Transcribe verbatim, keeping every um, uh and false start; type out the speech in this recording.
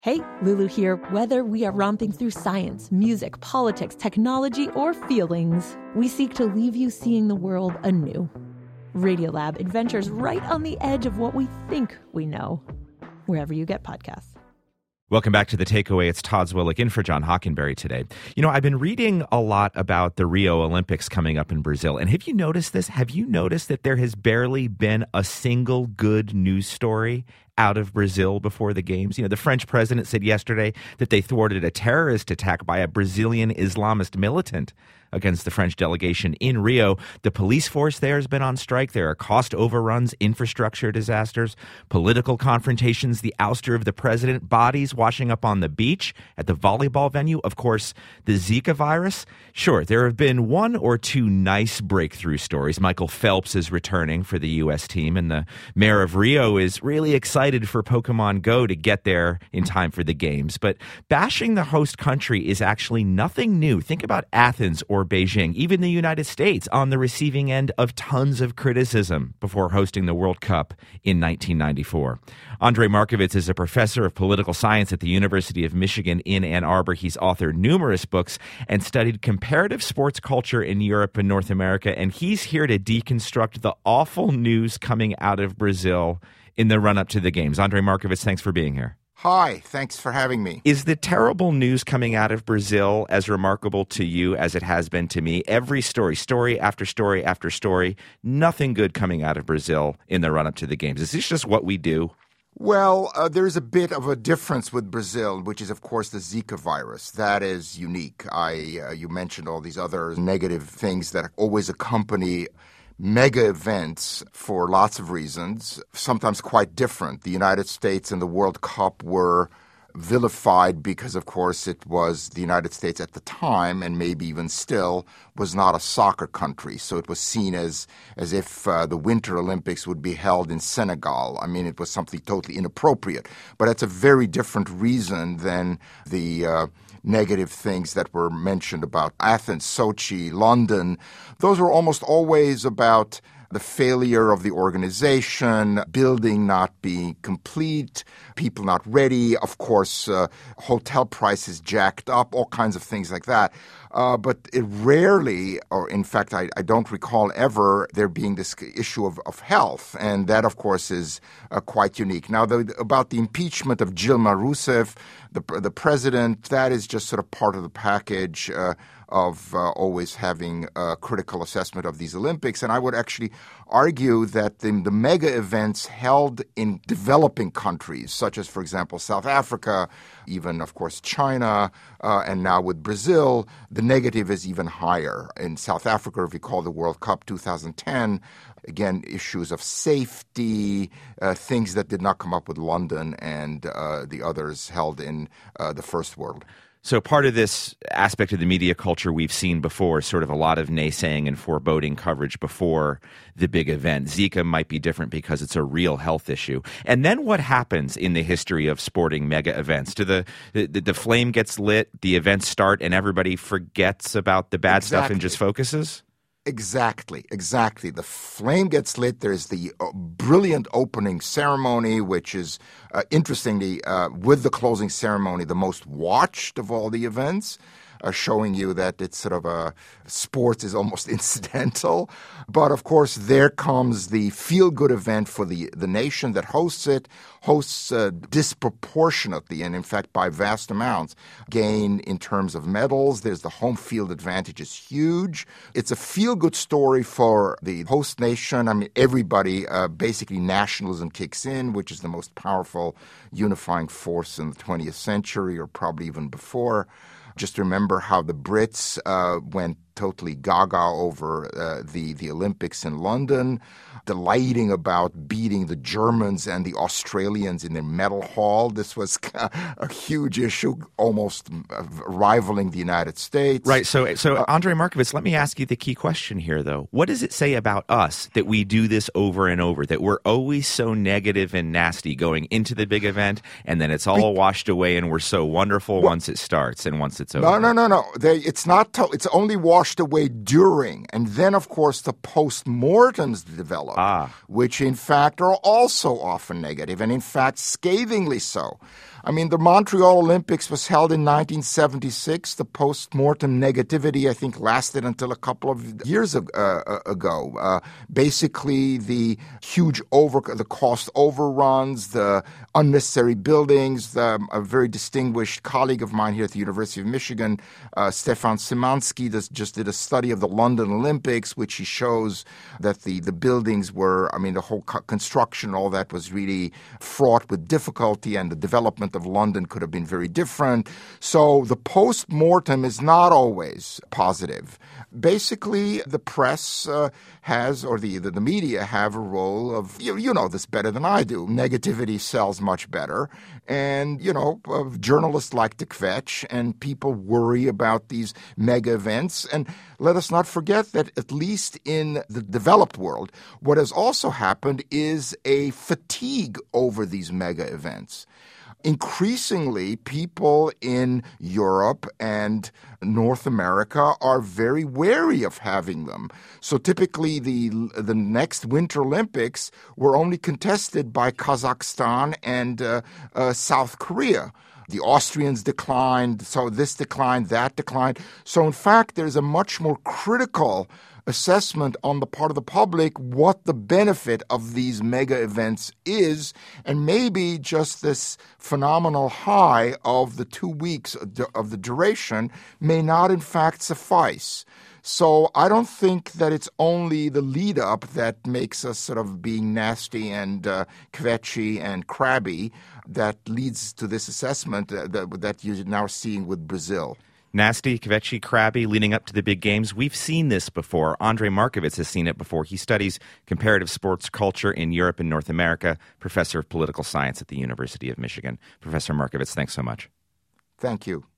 Hey, Lulu here. Whether we are romping through science, music, politics, technology, or feelings, we seek to leave you seeing the world anew. Radiolab adventures right on the edge of what we think we know, wherever you get podcasts. Welcome back to The Takeaway. It's Todd Zwillich in for John Hockenberry today. You know, I've been reading a lot about the Rio Olympics coming up in Brazil. And have you noticed this? Have you noticed that there has barely been a single good news story out of Brazil before the games? You know, the French president said yesterday that they thwarted a terrorist attack by a Brazilian Islamist militant against the French delegation in Rio. The police force there has been on strike. There are cost overruns, infrastructure disasters, political confrontations, the ouster of the president, bodies washing up on the beach at the volleyball venue. Of course, the Zika virus. Sure, there have been one or two nice breakthrough stories. Michael Phelps is returning for the U S team, and the mayor of Rio is really excited for Pokemon Go to get there in time for the games. But bashing the host country is actually nothing new. Think about Athens or Beijing, even the United States, on the receiving end of tons of criticism before hosting the World Cup in nineteen ninety-four. Andrei Markovits is a professor of political science at the University of Michigan in Ann Arbor. He's authored numerous books and studied comparative sports culture in Europe and North America, and he's here to deconstruct the awful news coming out of Brazil in the run-up to the games. Andrei Markovits, thanks for being here. Hi, thanks for having me. Is the terrible news coming out of Brazil as remarkable to you as it has been to me? Every story, story after story after story, nothing good coming out of Brazil in the run-up to the games. Is this just what we do? Well, uh, there's a bit of a difference with Brazil, which is, of course, the Zika virus. That is unique. I, uh, you mentioned all these other negative things that always accompany mega events for lots of reasons, sometimes quite different. The United States and the World Cup were vilified because, of course, it was the United States at the time, and maybe even still, was not a soccer country. So it was seen as as if uh, the Winter Olympics would be held in Senegal. I mean, it was something totally inappropriate. But it's a very different reason than the uh, negative things that were mentioned about Athens, Sochi, London. Those were almost always about the failure of the organization, building not being complete, people not ready, of course, uh, hotel prices jacked up, all kinds of things like that. Uh, but it rarely, or in fact, I, I don't recall ever there being this issue of, of health. And that, of course, is uh, quite unique. Now, the, about the impeachment of Dilma Rousseff, the, the president, that is just sort of part of the package uh, of uh, always having a critical assessment of these Olympics. And I would actually argue that the, the mega events held in developing countries, such as, for example, South Africa, even, of course, China, uh, and now with Brazil, the negative is even higher. In South Africa, if you call the World Cup two thousand ten, again, issues of safety, uh, things that did not come up with London and uh, the others held in uh, the First World. So part of this aspect of the media culture we've seen before, sort of a lot of naysaying and foreboding coverage before the big event. Zika might be different because it's a real health issue. And then what happens in the history of sporting mega events? Do the the, the flame gets lit, the events start, and everybody forgets about the bad Exactly. stuff and just focuses? Exactly, exactly. The flame gets lit. There's the uh, brilliant opening ceremony, which is, uh, interestingly, uh, with the closing ceremony, the most watched of all the events, uh, showing you that it's sort of a sports is almost incidental. But, of course, there comes the feel-good event for the, the nation that hosts it, hosts uh, disproportionately, and in fact by vast amounts, gain in terms of medals. There's the home field advantage is huge. It's a feel-good story for the host nation. I mean, everybody, uh, basically nationalism kicks in, which is the most powerful unifying force in the twentieth century, or probably even before. Just remember how the Brits uh, went totally gaga over uh, the, the Olympics in London, delighting about beating the Germans and the Australians in their medal haul. This was a huge issue, almost rivaling the United States. Right. So, so uh, Andrei Markovits, let me ask you the key question here, though. What does it say about us that we do this over and over, that we're always so negative and nasty going into the big event, and then it's all washed away and we're so wonderful well, once it starts and once it's over? No, no, no, no. They, it's not. To, it's only washed away during. And then, of course, the post-mortems develop, ah. which, in fact, are also often negative, and, in fact, scathingly so. I mean, the Montreal Olympics was held in nineteen seventy-six. The post-mortem negativity, I think, lasted until a couple of years ago. Uh, basically, the huge over, the cost overruns, the unnecessary buildings. The, a very distinguished colleague of mine here at the University of Michigan, uh, Stefan Szymanski, does, just did a study of the London Olympics, which he shows that the, the buildings were, I mean, the whole co- construction, all that was really fraught with difficulty, and the development of London could have been very different. So the post-mortem is not always positive. Basically, the press uh, has, or the, the the media have a role of, you, you know this better than I do, negativity sells much better. And, you know, uh, journalists like to kvetch, and people worry about these mega events. And let us not forget that at least in the developed world, what has also happened is a fatigue over these mega events. Increasingly, people in Europe and North America are very wary of having them. So typically, the the next Winter Olympics were only contested by Kazakhstan and uh, uh, South Korea. The Austrians declined, so this declined, that declined. So in fact, there's a much more critical assessment on the part of the public what the benefit of these mega events is, and maybe just this phenomenal high of the two weeks of the duration may not in fact suffice. So I don't think that it's only the lead up that makes us sort of being nasty and uh, kvetchy and crabby that leads to this assessment uh, that, that you're now seeing with Brazil. Nasty, kvetchy, crabby, leading up to the big games. We've seen this before. Andrej Markovits has seen it before. He studies comparative sports culture in Europe and North America, professor of political science at the University of Michigan. Professor Markovits, thanks so much. Thank you.